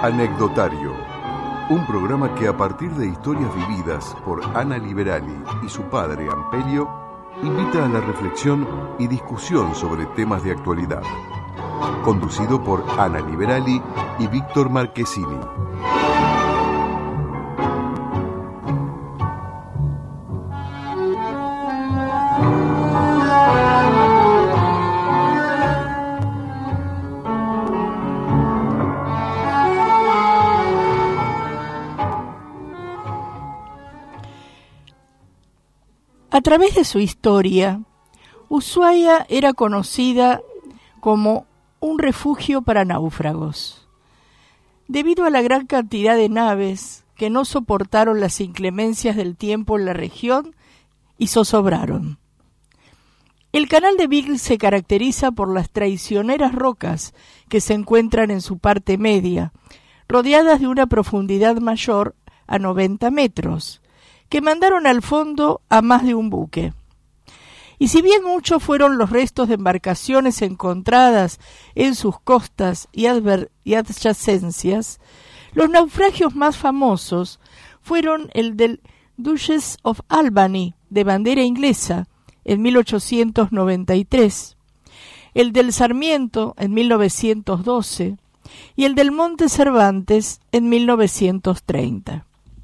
Anecdotario, un programa que a partir de historias vividas por Ana Liberali y su padre Ampelio, invita a la reflexión y discusión sobre temas de actualidad. Conducido por Ana Liberali y Víctor Marchesini. A través de su historia, Ushuaia era conocida como un refugio para náufragos, debido a la gran cantidad de naves que no soportaron las inclemencias del tiempo en la región y zozobraron. El canal de Beagle se caracteriza por las traicioneras rocas que se encuentran en su parte media, rodeadas de una profundidad mayor a 90 metros, que mandaron al fondo a más de un buque. Y si bien muchos fueron los restos de embarcaciones encontradas en sus costas y adyacencias, los naufragios más famosos fueron el del Duchess of Albany, de bandera inglesa, en 1893, el del Sarmiento, en 1912, y el del Monte Cervantes, en 1930.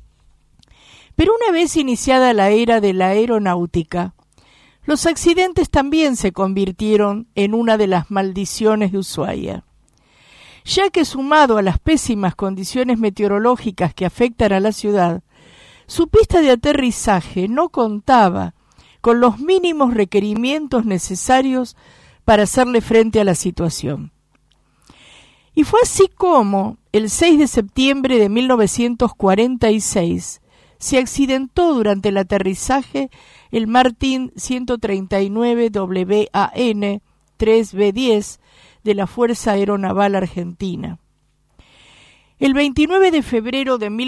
Pero una vez iniciada la era de la aeronáutica, los accidentes también se convirtieron en una de las maldiciones de Ushuaia, ya que sumado a las pésimas condiciones meteorológicas que afectan a la ciudad, su pista de aterrizaje no contaba con los mínimos requerimientos necesarios para hacerle frente a la situación. Y fue así como, el 6 de septiembre de 1946, se accidentó durante el aterrizaje el Martin 139 WAN 3B10 de la Fuerza Aeronaval Argentina. El 29 de febrero de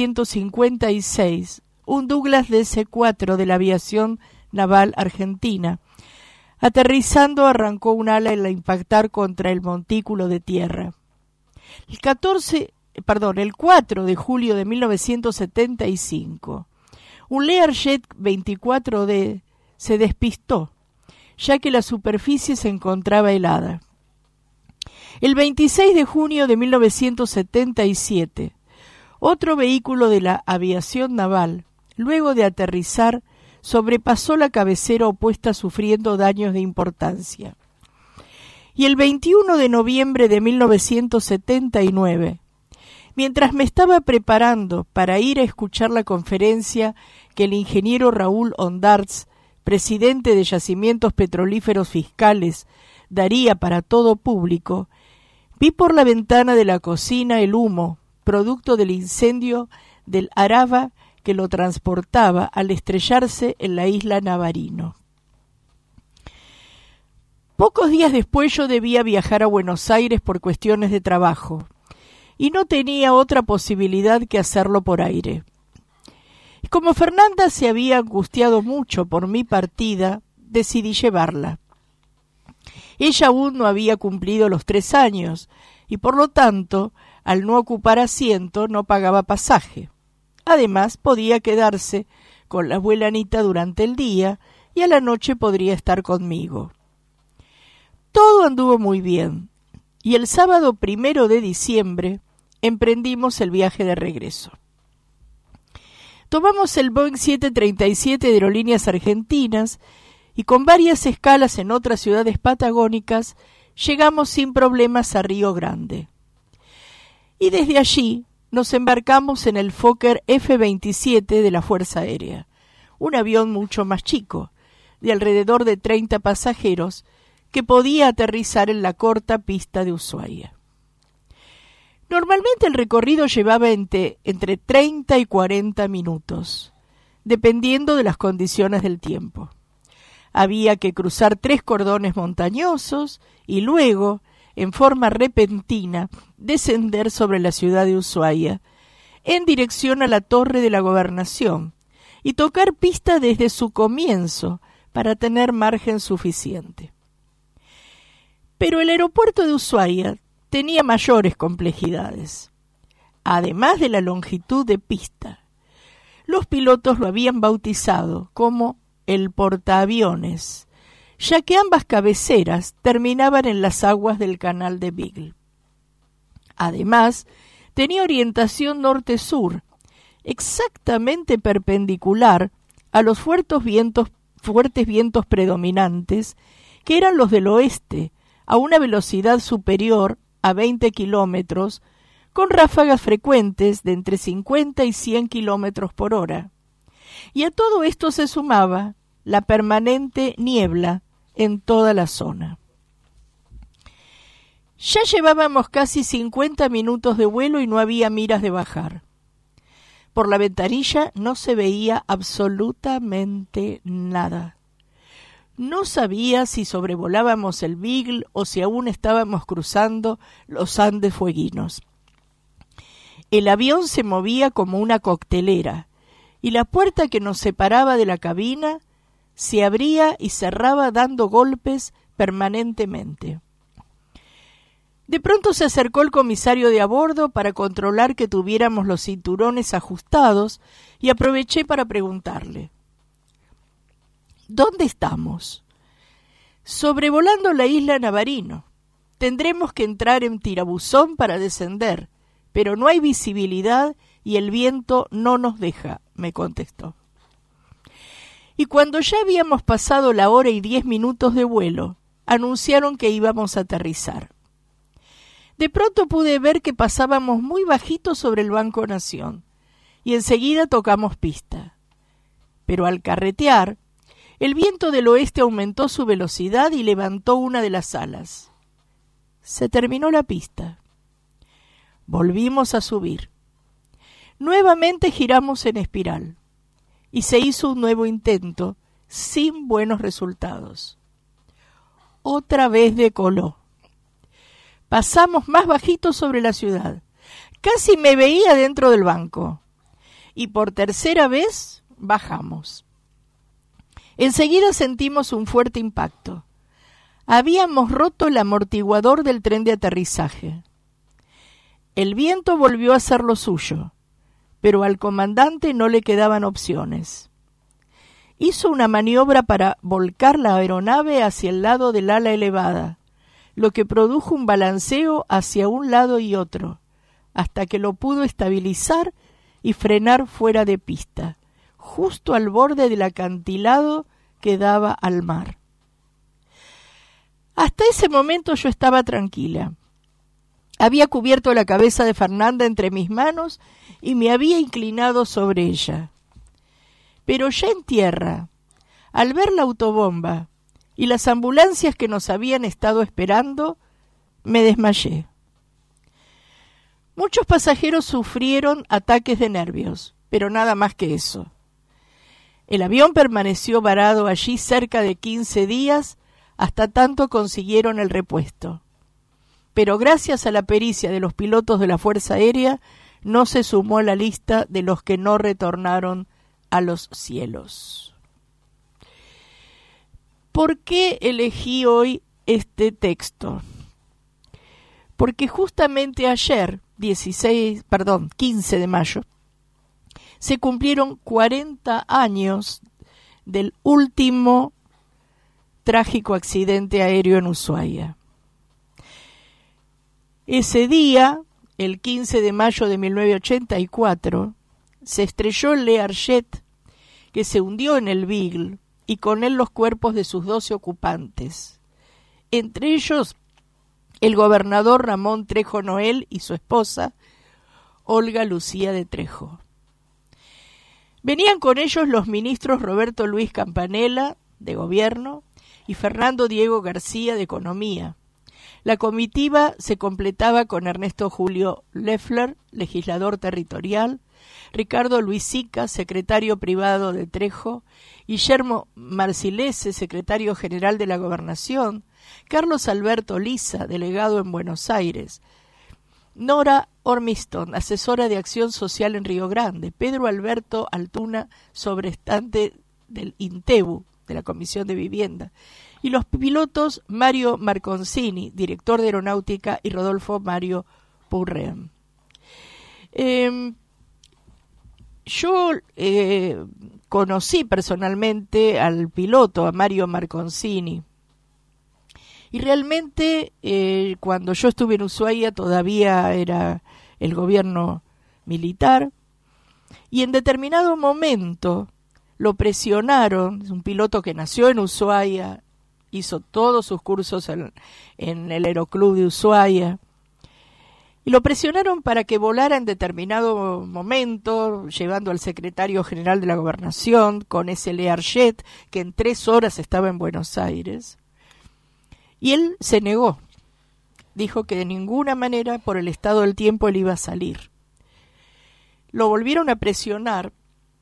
1956, un Douglas DC-4 de la Aviación Naval Argentina, aterrizando, arrancó un ala al impactar contra el montículo de tierra. El 4 de julio de 1975, un Learjet 24D se despistó, ya que la superficie se encontraba helada. El 26 de junio de 1977, otro vehículo de la aviación naval, luego de aterrizar, sobrepasó la cabecera opuesta sufriendo daños de importancia. Y el 21 de noviembre de 1979, mientras me estaba preparando para ir a escuchar la conferencia que el ingeniero Raúl Ondartz, presidente de Yacimientos Petrolíferos Fiscales, daría para todo público, vi por la ventana de la cocina el humo, producto del incendio del Araba que lo transportaba al estrellarse en la isla Navarino. Pocos días después yo debía viajar a Buenos Aires por cuestiones de trabajo, y no tenía otra posibilidad que hacerlo por aire. Y como Fernanda se había angustiado mucho por mi partida, decidí llevarla. Ella aún no había cumplido los 3 años, y por lo tanto, al no ocupar asiento, no pagaba pasaje. Además, podía quedarse con la abuela Anita durante el día, y a la noche podría estar conmigo. Todo anduvo muy bien, y el sábado 1 de diciembre emprendimos el viaje de regreso. Tomamos el Boeing 737 de Aerolíneas Argentinas y con varias escalas en otras ciudades patagónicas llegamos sin problemas a Río Grande. Y desde allí nos embarcamos en el Fokker F-27 de la Fuerza Aérea, un avión mucho más chico, de alrededor de 30 pasajeros, que podía aterrizar en la corta pista de Ushuaia. Normalmente el recorrido llevaba entre 30 y 40 minutos, dependiendo de las condiciones del tiempo. Había que cruzar 3 cordones montañosos y luego, en forma repentina, descender sobre la ciudad de Ushuaia, en dirección a la Torre de la Gobernación, y tocar pista desde su comienzo para tener margen suficiente. Pero el aeropuerto de Ushuaia tenía mayores complejidades. además de la longitud de pista. Los pilotos lo habían bautizado como el portaaviones, ya que ambas cabeceras terminaban en las aguas del canal de Beagle. Además, tenía orientación norte-sur, exactamente perpendicular a los fuertes vientos predominantes, que eran los del oeste, a una velocidad superior a 20 kilómetros, con ráfagas frecuentes de entre 50 y 100 kilómetros por hora. Y a todo esto se sumaba la permanente niebla en toda la zona. Ya llevábamos casi 50 minutos de vuelo y no había miras de bajar. Por la ventanilla no se veía absolutamente nada. No sabía si sobrevolábamos el Beagle o si aún estábamos cruzando los Andes fueguinos. El avión se movía como una coctelera y la puerta que nos separaba de la cabina se abría y cerraba dando golpes permanentemente. De pronto se acercó el comisario de a bordo para controlar que tuviéramos los cinturones ajustados y aproveché para preguntarle: ¿dónde estamos? Sobrevolando la isla Navarino. Tendremos que entrar en tirabuzón para descender, pero no hay visibilidad y el viento no nos deja, me contestó. Y cuando ya habíamos pasado la hora y 10 minutos de vuelo, anunciaron que íbamos a aterrizar. De pronto pude ver que pasábamos muy bajito sobre el Banco Nación, y enseguida tocamos pista. Pero al carretear, el viento del oeste aumentó su velocidad y levantó una de las alas. Se terminó la pista. Volvimos a subir. Nuevamente giramos en espiral y se hizo un nuevo intento sin buenos resultados. Otra vez decoló. Pasamos más bajito sobre la ciudad. Casi me veía dentro del banco. Y por tercera vez bajamos. Enseguida sentimos un fuerte impacto. Habíamos roto el amortiguador del tren de aterrizaje. El viento volvió a hacer lo suyo, pero al comandante no le quedaban opciones. Hizo una maniobra para volcar la aeronave hacia el lado del ala elevada, lo que produjo un balanceo hacia un lado y otro, hasta que lo pudo estabilizar y frenar fuera de pista, justo al borde del acantilado que daba al mar. Hasta ese momento yo estaba tranquila. Había cubierto la cabeza de Fernanda entre mis manos y me había inclinado sobre ella. Pero ya en tierra, al ver la autobomba y las ambulancias que nos habían estado esperando, me desmayé. Muchos pasajeros sufrieron ataques de nervios, pero nada más que eso. El avión permaneció varado allí cerca de 15 días hasta tanto consiguieron el repuesto. Pero gracias a la pericia de los pilotos de la Fuerza Aérea, no se sumó a la lista de los que no retornaron a los cielos. ¿Por qué elegí hoy este texto? Porque justamente ayer, 15 de mayo, se cumplieron 40 años del último trágico accidente aéreo en Ushuaia. Ese día, el 15 de mayo de 1984, se estrelló el Learjet, que se hundió en el Beagle, y con él los cuerpos de sus 12 ocupantes. Entre ellos, el gobernador Ramón Trejo Noel y su esposa, Olga Lucía de Trejo. Venían con ellos los ministros Roberto Luis Campanella, de Gobierno, y Fernando Diego García, de Economía. La comitiva se completaba con Ernesto Julio Loeffler, legislador territorial, Ricardo Luis Sica, secretario privado de Trejo, Guillermo Marcilese, secretario general de la Gobernación, Carlos Alberto Liza, delegado en Buenos Aires, Nora Ormiston, asesora de Acción Social en Río Grande, Pedro Alberto Altuna, sobrestante del INTEBU, de la Comisión de Vivienda, y los pilotos Mario Marconcini, director de Aeronáutica, y Rodolfo Mario Purren. Yo conocí personalmente al piloto, a Mario Marconcini, y realmente cuando yo estuve en Ushuaia todavía era el gobierno militar, y en determinado momento lo presionaron. Es un piloto que nació en Ushuaia, hizo todos sus cursos en el Aeroclub de Ushuaia, y lo presionaron para que volara en determinado momento, llevando al secretario general de la Gobernación con ese Learjet, que en 3 horas estaba en Buenos Aires. Y él se negó. Dijo que de ninguna manera, por el estado del tiempo, él iba a salir. Lo volvieron a presionar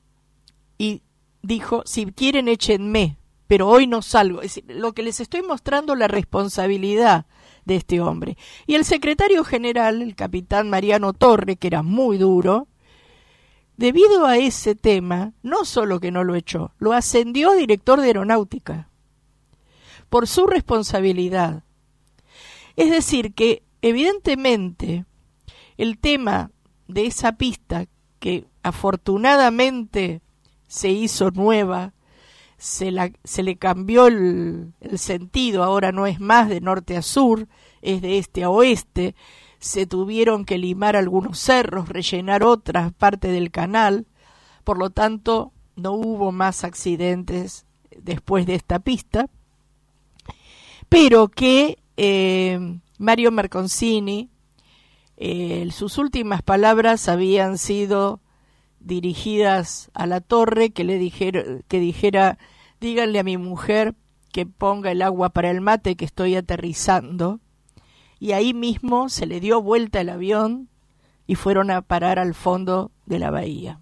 y dijo, si quieren échenme, pero hoy no salgo. Es decir, lo que les estoy mostrando, la responsabilidad de este hombre. Y el secretario general, el capitán Mariano Torre, que era muy duro, debido a ese tema, no solo que no lo echó, lo ascendió a director de aeronáutica, por su responsabilidad. Es decir, que evidentemente el tema de esa pista, que afortunadamente se hizo nueva, se le cambió el sentido, ahora no es más de norte a sur, es de este a oeste, se tuvieron que limar algunos cerros, rellenar otras partes del canal, por lo tanto no hubo más accidentes después de esta pista, pero que Mario Marconcini, sus últimas palabras habían sido dirigidas a la torre, que dijera, díganle a mi mujer que ponga el agua para el mate, que estoy aterrizando. Y ahí mismo se le dio vuelta el avión y fueron a parar al fondo de la bahía.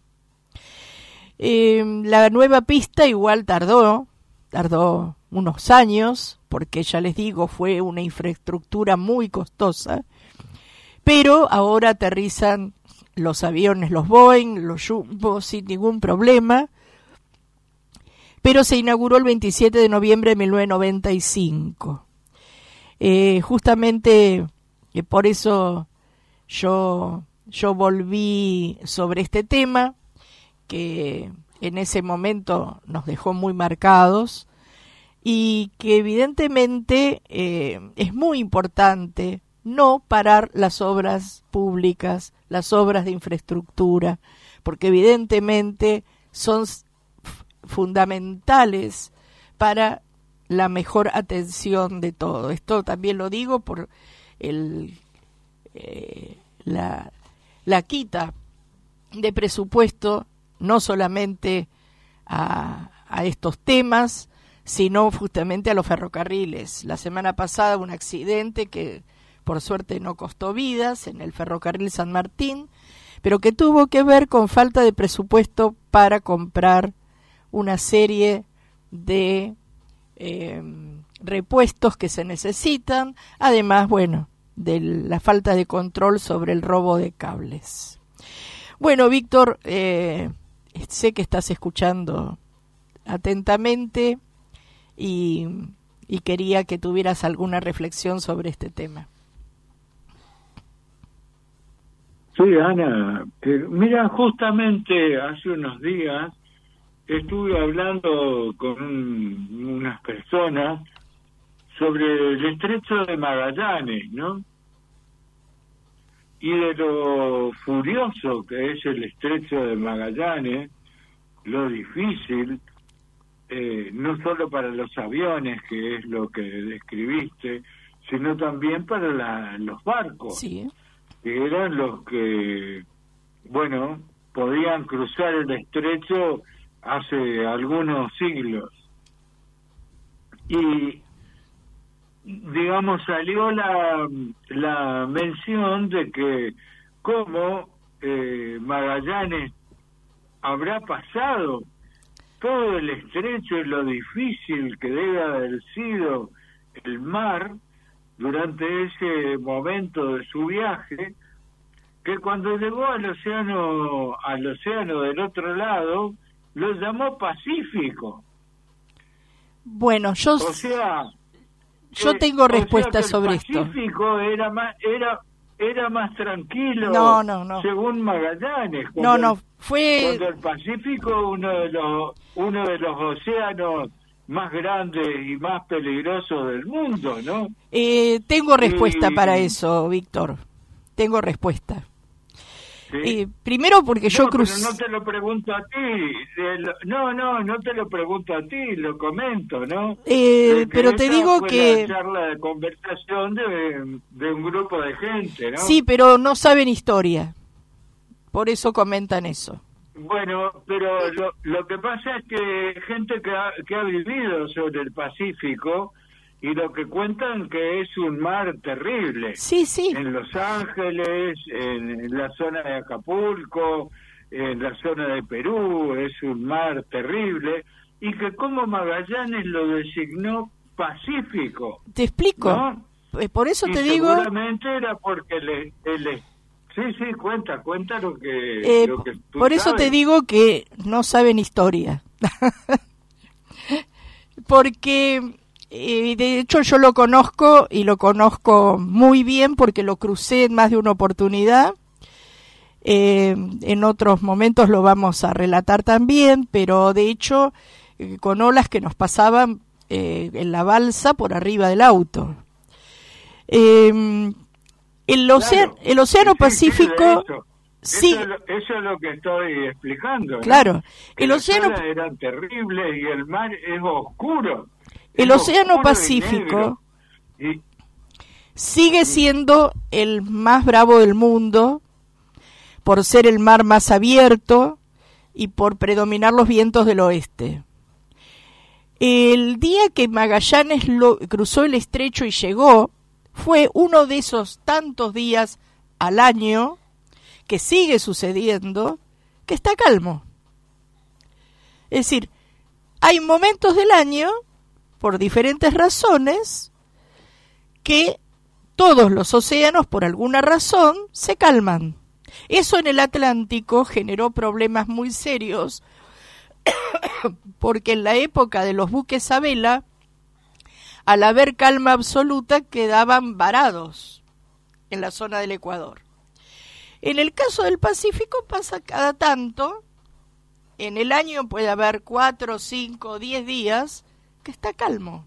La nueva pista igual tardó unos años, porque ya les digo, fue una infraestructura muy costosa, pero ahora aterrizan los aviones, los Boeing, los Jumbo, sin ningún problema, pero se inauguró el 27 de noviembre de 1995. Justamente por eso yo volví sobre este tema, que en ese momento nos dejó muy marcados, y que evidentemente es muy importante no parar las obras públicas, las obras de infraestructura, porque evidentemente son fundamentales para la mejor atención de todo. Esto también lo digo por la quita de presupuesto, no solamente a estos temas, sino justamente a los ferrocarriles. La semana pasada un accidente que por suerte no costó vidas en el ferrocarril San Martín, pero que tuvo que ver con falta de presupuesto para comprar una serie de repuestos que se necesitan, además, bueno, de la falta de control sobre el robo de cables. Bueno, Víctor, sé que estás escuchando atentamente y quería que tuvieras alguna reflexión sobre este tema. Sí, Ana, mira, justamente hace unos días estuve hablando con unas personas sobre el estrecho de Magallanes, ¿no? Y de lo furioso que es el estrecho de Magallanes, lo difícil, no solo para los aviones, que es lo que describiste, sino también para los barcos. Sí. Que eran los que, bueno, podían cruzar el estrecho hace algunos siglos. Y, digamos, salió la mención de que cómo Magallanes habrá pasado todo el estrecho y lo difícil que debe haber sido el mar durante ese momento de su viaje, que cuando llegó al océano del otro lado, lo llamó Pacífico. Bueno, yo tengo respuesta sobre esto. El Pacífico era era más tranquilo. No. Según Magallanes. Fue... Cuando el Pacífico, uno de los océanos más grandes y más peligrosos del mundo, ¿no? Tengo respuesta para eso, Víctor. Tengo respuesta. ¿Sí? Primero porque yo crucé... Pero no te lo pregunto a ti. No te lo pregunto a ti, lo comento, ¿no? Pero te digo que... Una charla de conversación de un grupo de gente, ¿no? Sí, pero no saben historia. Por eso comentan eso. Bueno, pero lo que pasa es que gente que ha vivido sobre el Pacífico y lo que cuentan que es un mar terrible. Sí. En Los Ángeles, en la zona de Acapulco, en la zona de Perú, es un mar terrible y que como Magallanes lo designó Pacífico. Te explico. ¿No? Por eso y te digo... seguramente era porque Sí, cuenta lo que tú por eso sabes. te digo que no saben historia. Porque, de hecho, yo lo conozco y lo conozco muy bien porque lo crucé en más de una oportunidad. En otros momentos lo vamos a relatar también, pero de hecho, con olas que nos pasaban en la balsa por arriba del auto. El océano Pacífico... Sí. Eso es lo que estoy explicando, ¿no? Claro. El océano era terrible y el mar es oscuro. El océano Pacífico sigue siendo el más bravo del mundo por ser el mar más abierto y por predominar los vientos del oeste. El día que Magallanes cruzó el estrecho y llegó, fue uno de esos tantos días al año que sigue sucediendo, que está calmo. Es decir, hay momentos del año, por diferentes razones, que todos los océanos, por alguna razón, se calman. Eso en el Atlántico generó problemas muy serios, porque en la época de los buques a vela, al haber calma absoluta, quedaban varados en la zona del Ecuador. En el caso del Pacífico pasa cada tanto, en el año puede haber 4, 5, 10 días que está calmo.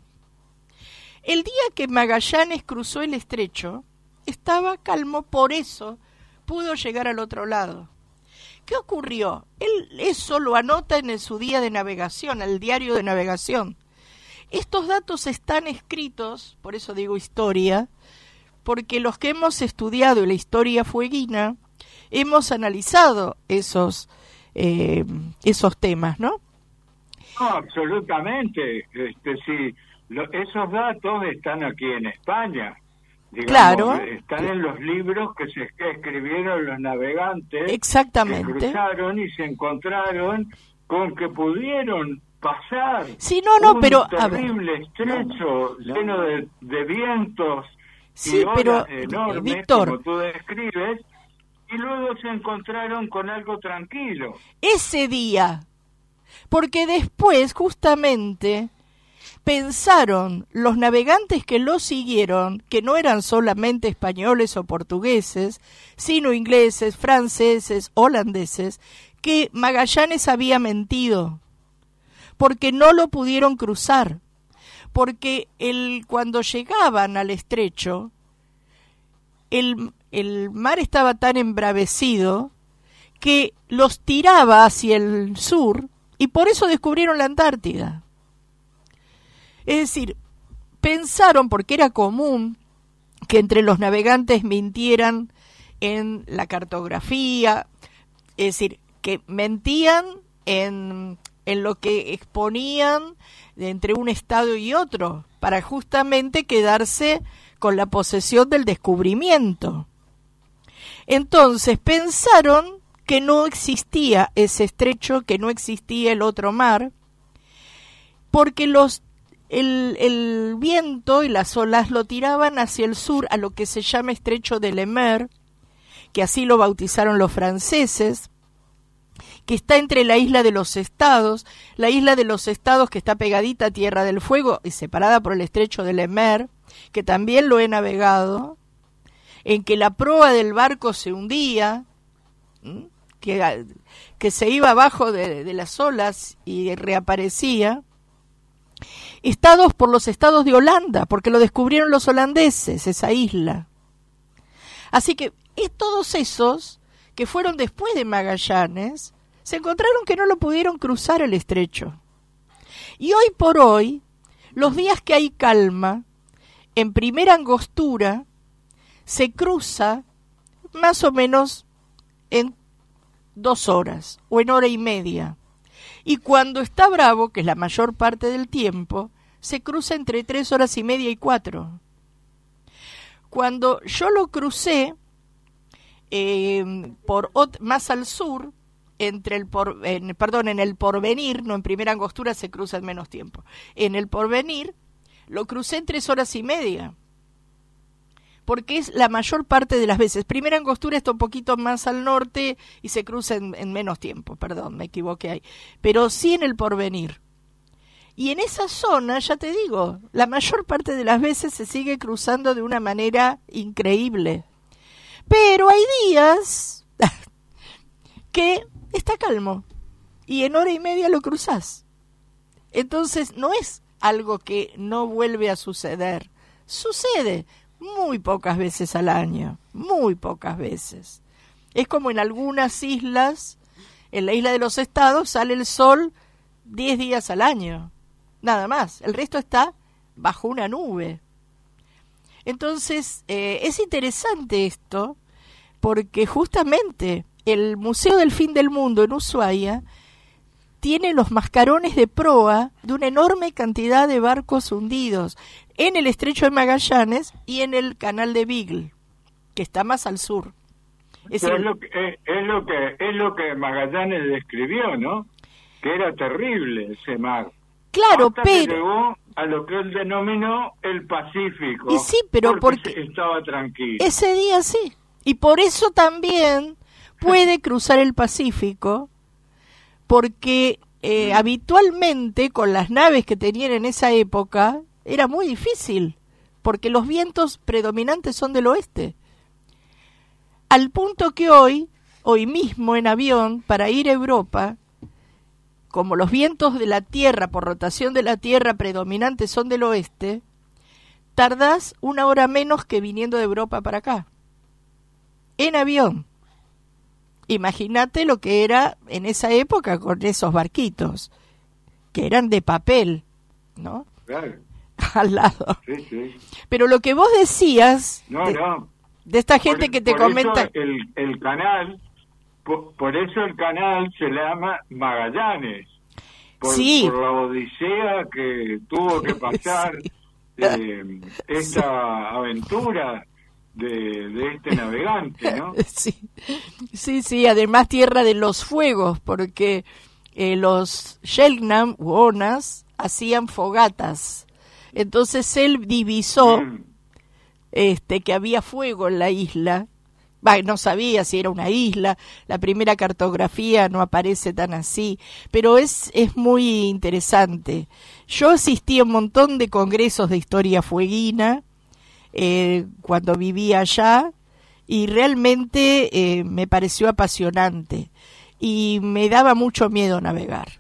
El día que Magallanes cruzó el estrecho, estaba calmo, por eso pudo llegar al otro lado. ¿Qué ocurrió? Él eso lo anota en su día de navegación, el diario de navegación. Estos datos están escritos, por eso digo historia, porque los que hemos estudiado la historia fueguina, hemos analizado esos temas, ¿no? No, absolutamente. Sí, esos datos están aquí en España. Digamos, claro. Están en los libros que escribieron los navegantes. Exactamente. Que cruzaron y se encontraron con que pudieron pasar un pero terrible estrecho lleno de vientos y olas enormes, Víctor, como tú describes, y luego se encontraron con algo tranquilo. Ese día, porque después justamente pensaron los navegantes que lo siguieron, que no eran solamente españoles o portugueses, sino ingleses, franceses, holandeses, que Magallanes había mentido, porque no lo pudieron cruzar, porque cuando llegaban al estrecho, el mar estaba tan embravecido que los tiraba hacia el sur, y por eso descubrieron la Antártida. Es decir, pensaron, porque era común que entre los navegantes mintieran en la cartografía, es decir, que mentían en lo que exponían entre un estado y otro, para justamente quedarse con la posesión del descubrimiento. Entonces pensaron que no existía ese estrecho, que no existía el otro mar, porque el viento y las olas lo tiraban hacia el sur, a lo que se llama estrecho de Le Maire, que así lo bautizaron los franceses, que está entre la isla de los Estados que está pegadita a Tierra del Fuego y separada por el estrecho de Le Maire, que también lo he navegado, en que la proa del barco se hundía, que se iba abajo de las olas y reaparecía. Por los estados de Holanda, porque lo descubrieron los holandeses, esa isla. Así que todos esos que fueron después de Magallanes, se encontraron que no lo pudieron cruzar el estrecho. Y hoy por hoy, los días que hay calma, en primera angostura, se cruza más o menos en 2 horas o en hora y media. Y cuando está bravo, que es la mayor parte del tiempo, se cruza entre 3 horas y media y 4. Cuando yo lo crucé más al sur, en el Porvenir, no en primera angostura se cruza en menos tiempo. En el Porvenir lo crucé en 3 horas y media, porque es la mayor parte de las veces. Primera angostura está un poquito más al norte y se cruza en menos tiempo, perdón, me equivoqué ahí. Pero sí en el Porvenir. Y en esa zona, ya te digo, la mayor parte de las veces se sigue cruzando de una manera increíble. Pero hay días que está calmo y en hora y media lo cruzás. Entonces no es algo que no vuelve a suceder. Sucede muy pocas veces al año, muy pocas veces. Es como en algunas islas, en la isla de los Estados sale el sol 10 días al año, nada más. El resto está bajo una nube. Entonces, es interesante esto, porque justamente el Museo del Fin del Mundo en Ushuaia tiene los mascarones de proa de una enorme cantidad de barcos hundidos en el Estrecho de Magallanes y en el Canal de Beagle, que está más al sur. Es lo que Magallanes describió, ¿no? Que era terrible ese mar. Claro, hasta pero que llegó a lo que él denominó el Pacífico. Y sí, pero porque estaba tranquilo. Ese día sí. Y por eso también puede cruzar el Pacífico, porque habitualmente con las naves que tenían en esa época era muy difícil, porque los vientos predominantes son del oeste. Al punto que hoy mismo en avión, para ir a Europa, como los vientos de la Tierra, por rotación de la Tierra predominantes son del oeste, tardás 1 hora menos que viniendo de Europa para acá, en avión. Imagínate lo que era en esa época con esos barquitos, que eran de papel, ¿no? Claro. Al lado. Sí, sí. Pero lo que vos decías, de esta gente que te por comenta... Eso el canal, por eso el canal se llama Magallanes, por la odisea que tuvo que pasar esta aventura de este navegante, ¿no? Sí, además tierra de los fuegos, porque los Selknam u Onas hacían fogatas. Entonces él divisó que había fuego en la isla. No sabía si era una isla, la primera cartografía no aparece tan así, pero es muy interesante. Yo asistí a un montón de congresos de historia fueguina cuando vivía allá, y realmente me pareció apasionante, y me daba mucho miedo navegar,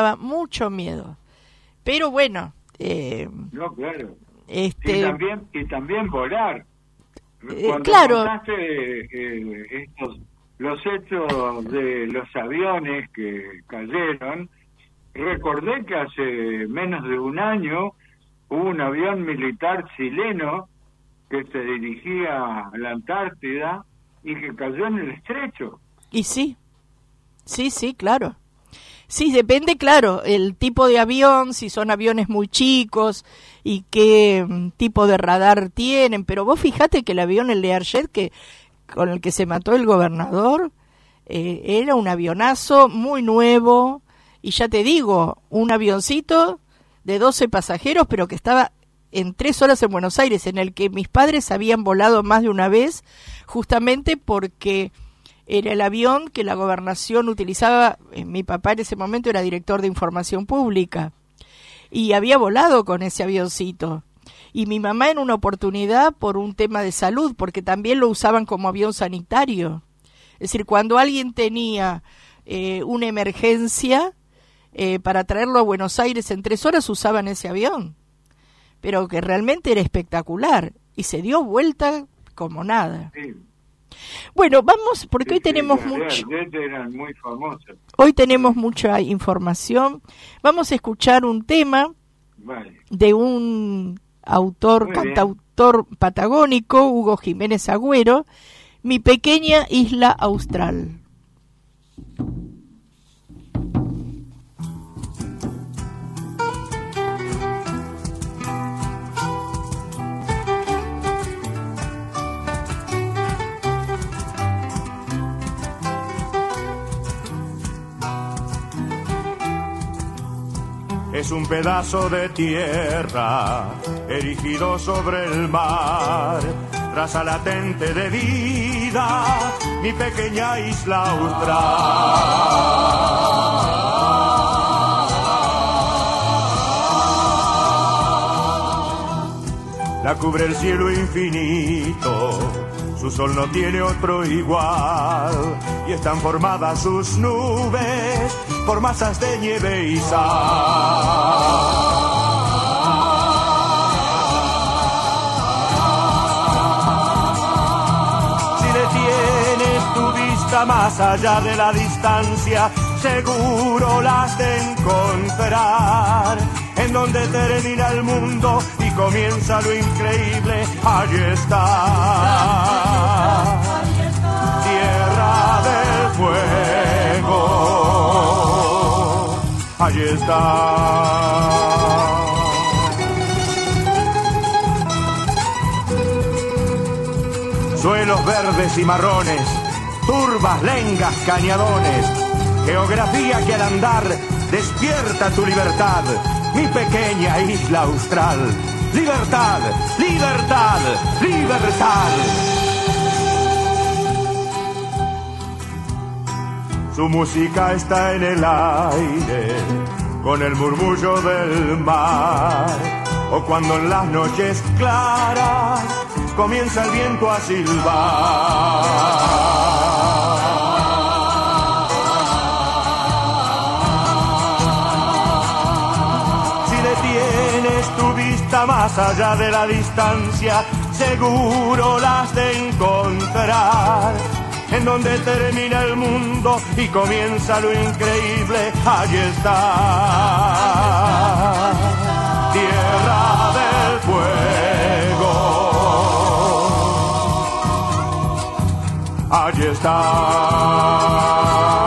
pero bueno. No, claro. Y también volar. Cuando claro. contaste los hechos de los aviones que cayeron, recordé que hace menos de un año hubo un avión militar chileno que se dirigía a la Antártida y que cayó en el estrecho. Y sí, claro. Sí, depende, claro, el tipo de avión, si son aviones muy chicos y qué tipo de radar tienen, pero vos fijate que el avión, el Learjet, con el que se mató el gobernador, era un avionazo muy nuevo, y ya te digo, un avioncito de 12 pasajeros, pero que estaba en 3 horas en Buenos Aires, en el que mis padres habían volado más de una vez, justamente porque era el avión que la gobernación utilizaba. Mi papá en ese momento era director de información pública y había volado con ese avioncito. y mi mamá en una oportunidad por un tema de salud, porque también lo usaban como avión sanitario. Es decir, cuando alguien tenía una emergencia, para traerlo a Buenos Aires en 3 horas usaban ese avión, pero que realmente era espectacular y se dio vuelta como nada. Sí. Bueno, vamos, porque hoy tenemos eran muy famosas. Hoy tenemos mucha información. Vamos a escuchar un tema de un autor, cantautor patagónico, Hugo Jiménez Agüero, Mi pequeña isla austral. Es un pedazo de tierra erigido sobre el mar, traza latente de vida, mi pequeña isla austral. La cubre el cielo infinito, su sol no tiene otro igual, y están formadas sus nubes por masas de nieve y sal. Si detienes tu vista más allá de la distancia, seguro las de encontrar. En donde termina el mundo y comienza lo increíble, allí está. Tierra del fuego, allí está. Suelos verdes y marrones, turbas, lengas, cañadones, geografía que al andar despierta tu libertad. Mi pequeña isla austral, libertad, libertad, libertad. Su música está en el aire, con el murmullo del mar, o cuando en las noches claras comienza el viento a silbar. Más allá de la distancia, seguro las de encontrar. En donde termina el mundo y comienza lo increíble, allí está. Tierra del fuego, allí está.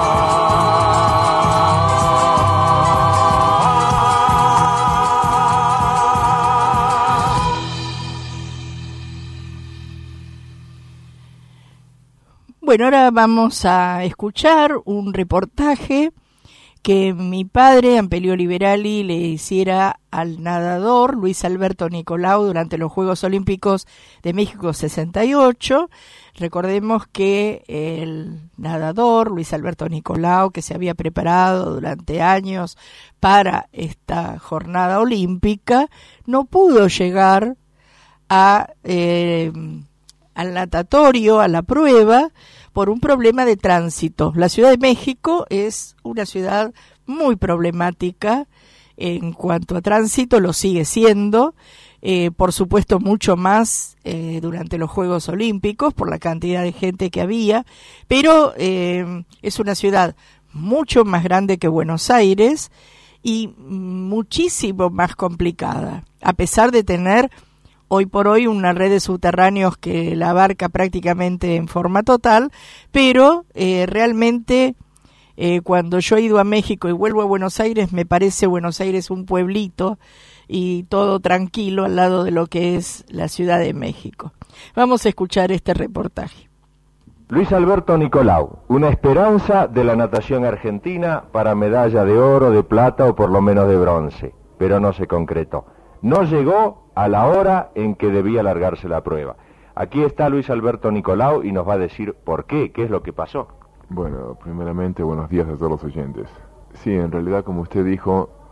Bueno, ahora vamos a escuchar un reportaje que mi padre, Ampelio Liberali, le hiciera al nadador Luis Alberto Nicolau durante los Juegos Olímpicos de México 68. Recordemos que el nadador Luis Alberto Nicolau, que se había preparado durante años para esta jornada olímpica, no pudo llegar al natatorio, a la prueba, por un problema de tránsito. La Ciudad de México es una ciudad muy problemática en cuanto a tránsito, lo sigue siendo, por supuesto mucho más durante los Juegos Olímpicos por la cantidad de gente que había, pero es una ciudad mucho más grande que Buenos Aires y muchísimo más complicada, a pesar de tener hoy por hoy una red de subterráneos que la abarca prácticamente en forma total, pero realmente cuando yo he ido a México y vuelvo a Buenos Aires, me parece Buenos Aires un pueblito y todo tranquilo al lado de lo que es la Ciudad de México. Vamos a escuchar este reportaje. Luis Alberto Nicolau, una esperanza de la natación argentina para medalla de oro, de plata o por lo menos de bronce, pero no se concretó. No llegó a la hora en que debía largarse la prueba. Aquí está Luis Alberto Nicolau y nos va a decir por qué es lo que pasó. Bueno, primeramente buenos días a todos los oyentes. Sí, en realidad como usted dijo,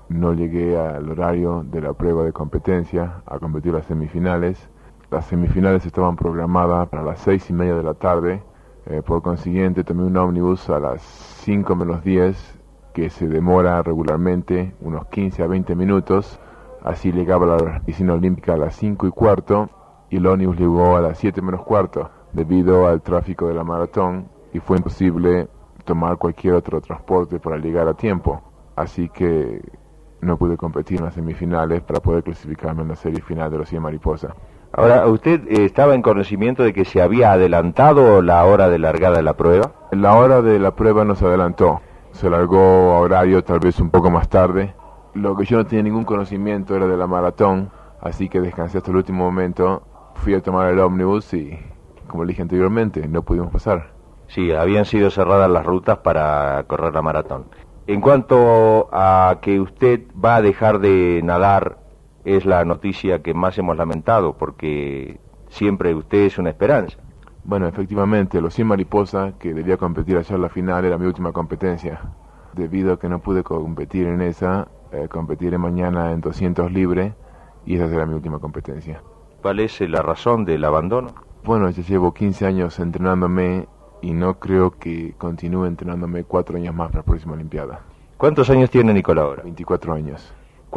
no llegué al horario de la prueba de competencia a competir las semifinales. Las semifinales estaban programadas para las 6:30 de la tarde. Por consiguiente, tomé un ómnibus a las 5 menos 10, que se demora regularmente unos 15 a 20 minutos. Así llegaba a la piscina olímpica a las 5:15 y el ómnibus llegó a las 7 menos cuarto debido al tráfico de la maratón, y fue imposible tomar cualquier otro transporte para llegar a tiempo. Así que no pude competir en las semifinales para poder clasificarme en la serie final de los 100 mariposa. Ahora, ¿usted estaba en conocimiento de que se había adelantado la hora de largada de la prueba? La hora de la prueba no se adelantó, se largó a horario tal vez un poco más tarde. Lo que yo no tenía ningún conocimiento era de la maratón, así que descansé hasta el último momento, fui a tomar el ómnibus y, como le dije anteriormente, no pudimos pasar. Sí, habían sido cerradas las rutas para correr la maratón. En cuanto a que usted va a dejar de nadar, es la noticia que más hemos lamentado, porque siempre usted es una esperanza. Bueno, efectivamente, los 100 mariposa, que debía competir ayer en la final, era mi última competencia. Debido a que no pude competir en esa, competiré mañana en 200 libre, y esa será mi última competencia. ¿Cuál es la razón del abandono? Bueno, ya llevo 15 años entrenándome y no creo que continúe entrenándome 4 años más para la próxima Olimpiada. ¿Cuántos años tiene Nicolau ahora? 24 años.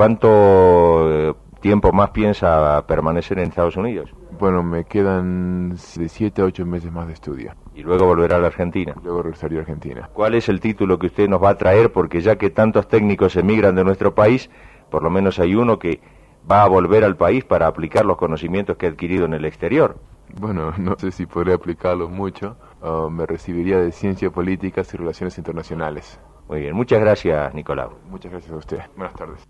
¿Cuánto tiempo más piensa permanecer en Estados Unidos? Bueno, me quedan de 7 a 8 meses más de estudio. ¿Y luego volverá a la Argentina? Luego regresaría a Argentina. ¿Cuál es el título que usted nos va a traer? Porque ya que tantos técnicos emigran de nuestro país, por lo menos hay uno que va a volver al país para aplicar los conocimientos que ha adquirido en el exterior. Bueno, no sé si podré aplicarlos mucho. Me recibiría de Ciencias Políticas y Relaciones Internacionales. Muy bien, muchas gracias, Nicolau. Muchas gracias a usted. Buenas tardes.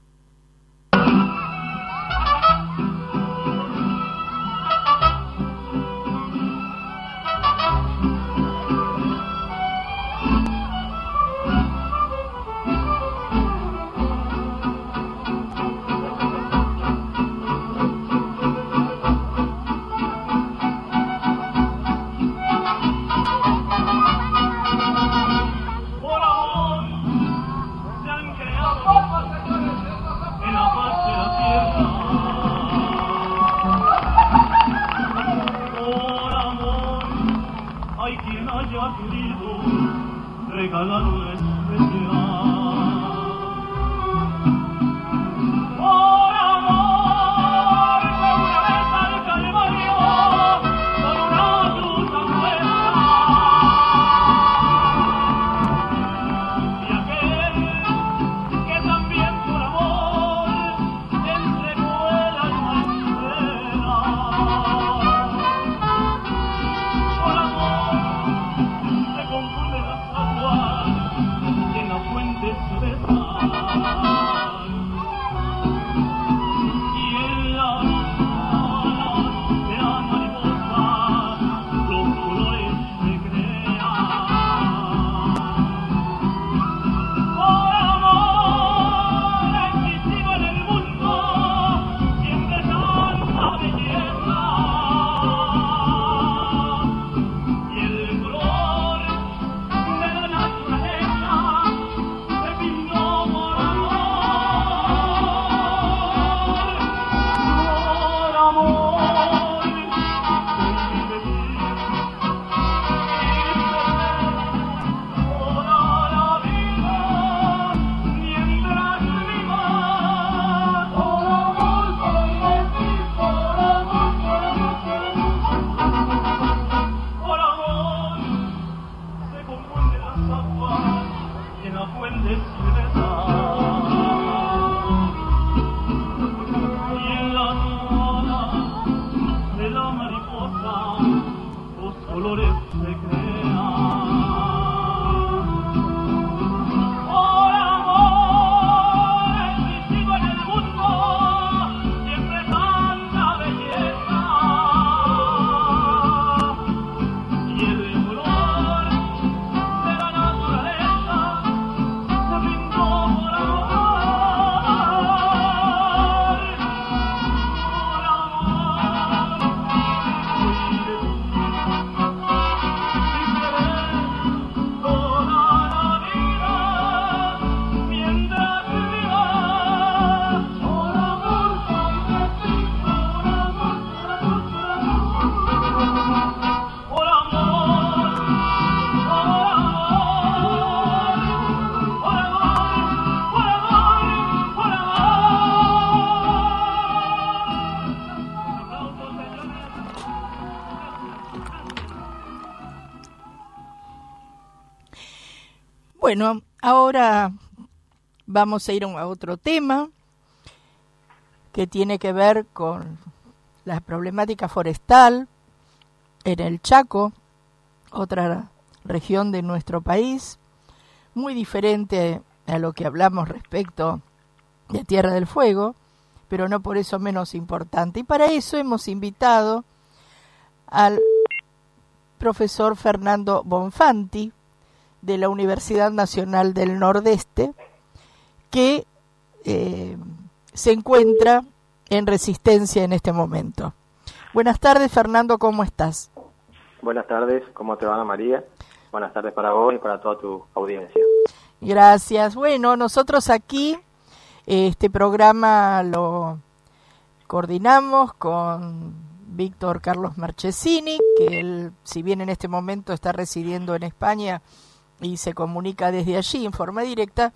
Bueno, ahora vamos a ir a otro tema que tiene que ver con la problemática forestal en el Chaco, otra región de nuestro país, muy diferente a lo que hablamos respecto de Tierra del Fuego, pero no por eso menos importante. Y para eso hemos invitado al profesor Fernando Bonfanti, de la Universidad Nacional del Nordeste, que se encuentra en Resistencia en este momento. Buenas tardes, Fernando, ¿cómo estás? Buenas tardes, ¿cómo te va, Ana María? Buenas tardes para vos y para toda tu audiencia. Gracias. Bueno, nosotros aquí este programa lo coordinamos con Víctor Carlos Marchesini, que él, si bien en este momento está residiendo en España y se comunica desde allí en forma directa,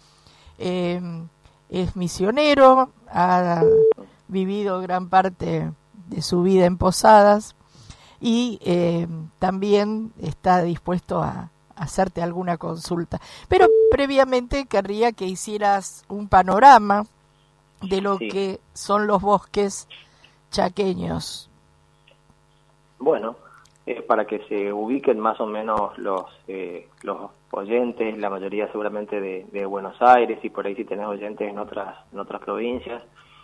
es misionero, ha vivido gran parte de su vida en Posadas y también está dispuesto a hacerte alguna consulta. Pero previamente querría que hicieras un panorama de lo que son los bosques chaqueños. Bueno, para que se ubiquen más o menos los oyentes, la mayoría seguramente de Buenos Aires, y por ahí si tenés oyentes en otras provincias.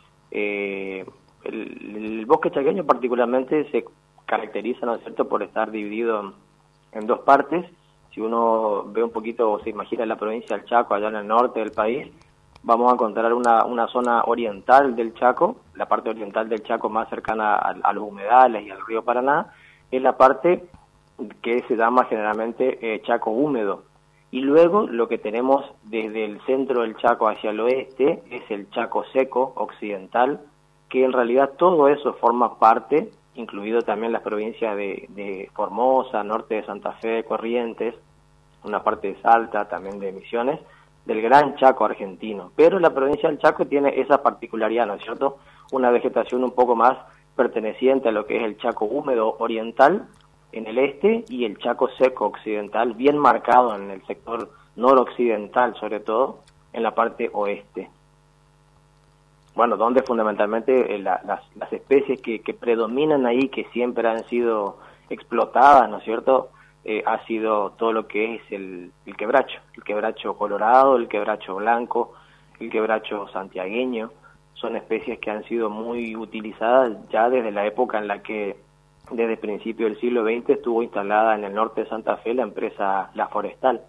El bosque chaqueño particularmente se caracteriza, ¿no es cierto?, por estar dividido en dos partes. Si uno ve un poquito o se imagina la provincia del Chaco, allá en el norte del país, vamos a encontrar una zona oriental del Chaco, la parte oriental del Chaco más cercana a los humedales y al río Paraná, es la parte que se llama generalmente Chaco húmedo. Y luego lo que tenemos desde el centro del Chaco hacia el oeste es el Chaco seco occidental, que en realidad todo eso forma parte, incluido también las provincias de Formosa, norte de Santa Fe, Corrientes, una parte de Salta, también de Misiones, del Gran Chaco argentino. Pero la provincia del Chaco tiene esa particularidad, ¿no es cierto? Una vegetación un poco más perteneciente a lo que es el Chaco húmedo oriental en el este y el Chaco seco occidental, bien marcado en el sector noroccidental, sobre todo en la parte oeste. Bueno, donde fundamentalmente las especies que predominan ahí, que siempre han sido explotadas, ¿no es cierto?, ha sido todo lo que es el quebracho colorado, el quebracho blanco, el quebracho santiagueño. Son especies que han sido muy utilizadas ya desde la época en la que, desde principios del siglo XX, estuvo instalada en el norte de Santa Fe la empresa La Forestal.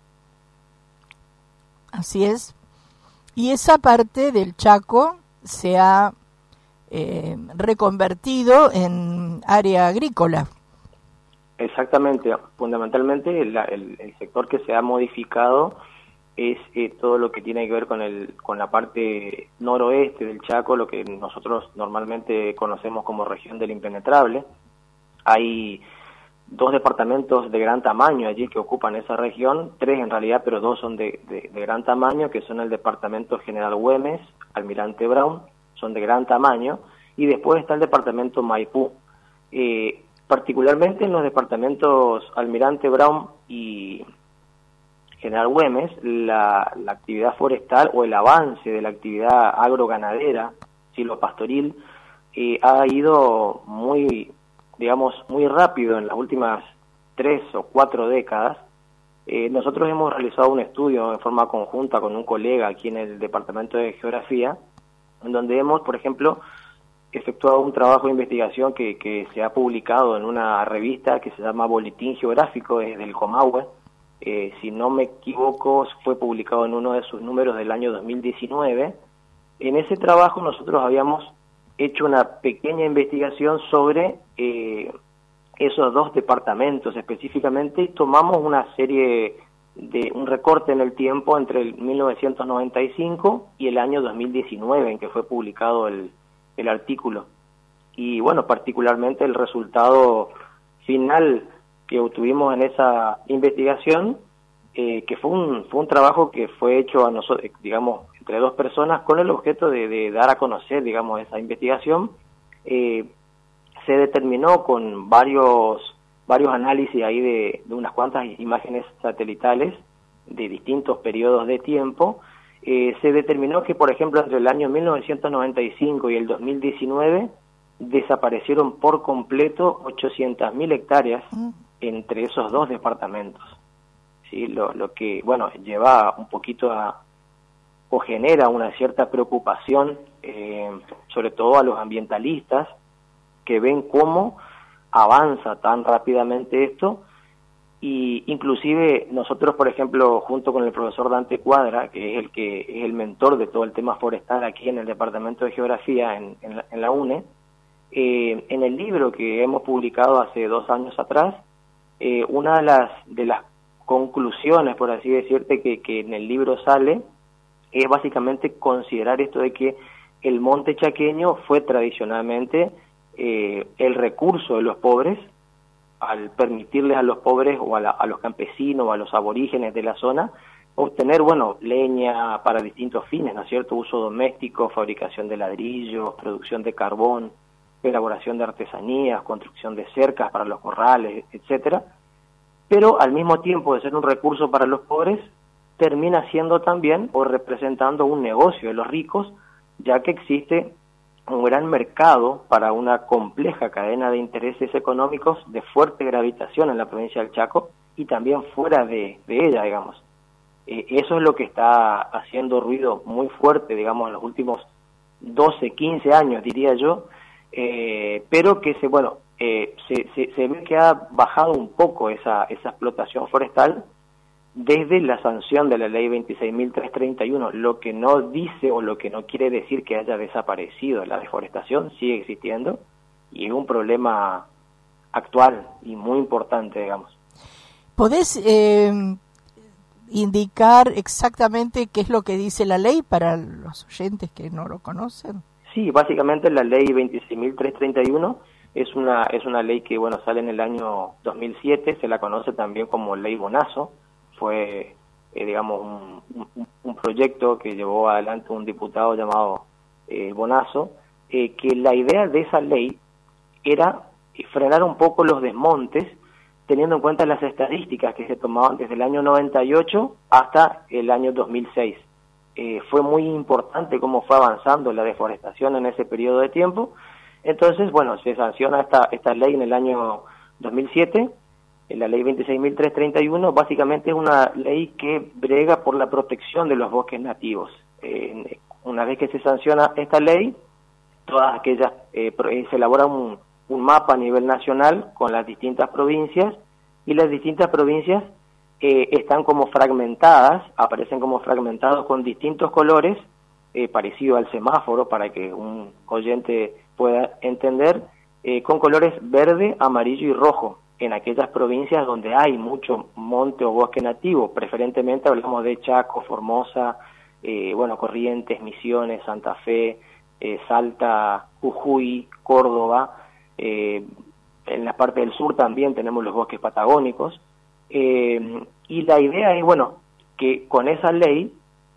Así es. Y esa parte del Chaco se ha reconvertido en área agrícola. Exactamente, fundamentalmente el sector que se ha modificado es todo lo que tiene que ver con la parte noroeste del Chaco, lo que nosotros normalmente conocemos como región del impenetrable. Hay 2 departamentos de gran tamaño allí que ocupan esa región, 3 en realidad, pero 2 son de gran tamaño, que son el departamento General Güemes, Almirante Brown, son de gran tamaño, y después está el departamento Maipú. Particularmente en los departamentos Almirante Brown y General Güemes, la actividad forestal o el avance de la actividad agroganadera, silvopastoril, ha ido muy rápido en las últimas 3 o 4 décadas. Nosotros hemos realizado un estudio en forma conjunta con un colega aquí en el Departamento de Geografía, en donde hemos, por ejemplo, efectuado un trabajo de investigación que se ha publicado en una revista que se llama Boletín Geográfico, es del Comahue. Si no me equivoco, fue publicado en uno de sus números del año 2019. En ese trabajo nosotros habíamos hecho una pequeña investigación sobre esos 2 departamentos específicamente, y tomamos una serie un recorte en el tiempo entre el 1995 y el año 2019 en que fue publicado el artículo. Y bueno, particularmente el resultado final que obtuvimos en esa investigación, que fue un trabajo que fue hecho a nosotros, digamos, entre 2 personas con el objeto de dar a conocer, digamos, esa investigación. Se determinó con varios análisis ahí de unas cuantas imágenes satelitales, de distintos periodos de tiempo, se determinó que, por ejemplo, entre el año 1995 y el 2019 desaparecieron por completo 800.000 hectáreas entre esos dos departamentos. ¿Sí? Lo que, bueno, lleva un poquito o genera una cierta preocupación, sobre todo a los ambientalistas, que ven cómo avanza tan rápidamente esto. Y inclusive nosotros, por ejemplo, junto con el profesor Dante Cuadra, que es el mentor de todo el tema forestal aquí en el Departamento de Geografía en la UNE, en el libro que hemos publicado hace 2 años atrás, una de las conclusiones, por así decirte, que en el libro sale, es básicamente considerar esto de que el monte chaqueño fue tradicionalmente el recurso de los pobres, al permitirles a los pobres o a los campesinos o a los aborígenes de la zona obtener, bueno, leña para distintos fines, ¿no es cierto? Uso doméstico, fabricación de ladrillos, producción de carbón, elaboración de artesanías, construcción de cercas para los corrales, etcétera. Pero al mismo tiempo de ser un recurso para los pobres, termina siendo también o representando un negocio de los ricos, ya que existe un gran mercado para una compleja cadena de intereses económicos de fuerte gravitación en la provincia del Chaco y también fuera de ella, digamos. Eso es lo que está haciendo ruido muy fuerte, digamos, en los últimos 12, 15 años, diría yo, pero que se ve que ha bajado un poco esa explotación forestal desde la sanción de la ley 26.331, lo que no dice o lo que no quiere decir que haya desaparecido. La deforestación sigue existiendo y es un problema actual y muy importante, digamos. ¿Podés indicar exactamente qué es lo que dice la ley para los oyentes que no lo conocen? Sí, básicamente la ley 26.331 es una ley que, bueno, sale en el año 2007, se la conoce también como ley Bonazo. Fue, digamos, un proyecto que llevó adelante un diputado llamado Bonazo, que la idea de esa ley era frenar un poco los desmontes, teniendo en cuenta las estadísticas que se tomaban desde el año 98 hasta el año 2006. Fue muy importante cómo fue avanzando la deforestación en ese periodo de tiempo. Entonces, bueno, se sanciona esta ley en el año 2007. La ley 26.331 básicamente es una ley que brega por la protección de los bosques nativos. Una vez que se sanciona esta ley, todas aquellas se elabora un mapa a nivel nacional con las distintas provincias, y las distintas provincias están como fragmentadas, aparecen como fragmentados con distintos colores, parecido al semáforo para que un oyente pueda entender, con colores verde, amarillo y rojo, en aquellas provincias donde hay mucho monte o bosque nativo. Preferentemente hablamos de Chaco, Formosa, Corrientes, Misiones, Santa Fe, Salta, Jujuy, Córdoba. En la parte del sur también tenemos los bosques patagónicos. Y la idea es, que con esa ley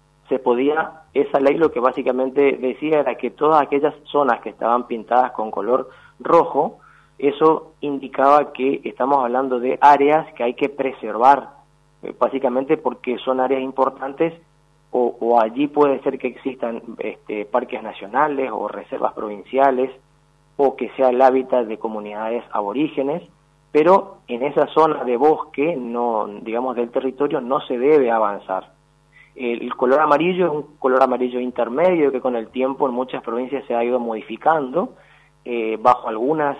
esa ley lo que básicamente decía era que todas aquellas zonas que estaban pintadas con color rojo, eso indicaba que estamos hablando de áreas que hay que preservar, básicamente porque son áreas importantes, o allí puede ser que existan parques nacionales o reservas provinciales, o que sea el hábitat de comunidades aborígenes, pero en esa zona de bosque, no, digamos, del territorio, no se debe avanzar. El color amarillo es un color amarillo intermedio que con el tiempo en muchas provincias se ha ido modificando, bajo algunas